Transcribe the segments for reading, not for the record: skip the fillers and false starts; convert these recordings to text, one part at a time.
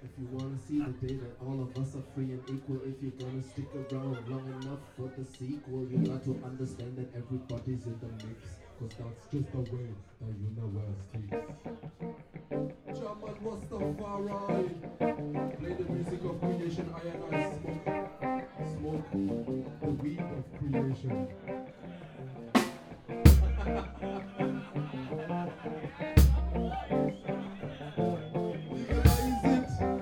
If you wanna see the day that all of us are free and equal, if you're gonna stick around long enough for the sequel, you got to understand that everybody's in the mix, cause that's just the way the universe thinks. German Rastafari, play the music of creation, I and I smoke the weed of creation. Legalize it.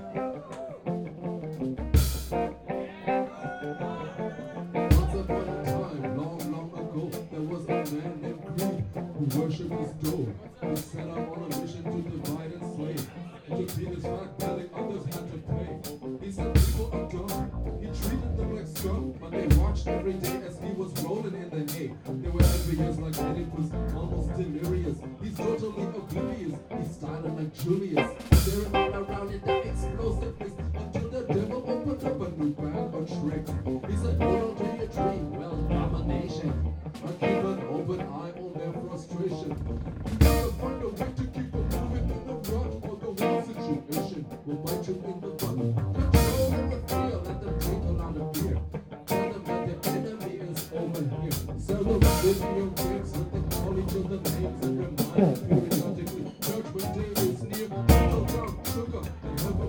Once upon a time, long, long ago, there was a man named Creed who worshipped his dough. He set out on a mission to divide and slay, and to feed his fat belly, others had to pay. He said people are dumb. He treated them like scum, but they watched every day as he was rolling in the hay. They were envious like Oedipus, almost delirious. He's totally oblivious. He started like Julius, staring all around in the explosiveness until the devil opened up a new bag of tricks. He said, hold on to your dream, well, domination. I keep an open eye on their frustration. You gotta find a way to keep them moving in the rut, or the whole situation will bite you in the butt. Control and the fear, let them drink a lot of beer. Tell them that their enemy is over here. Several video games, let them call each other names and remind them periodically. Judgment day is near. People down, sugar, and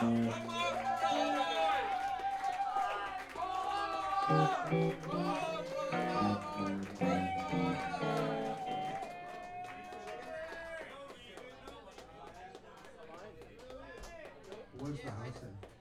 Where's the house at?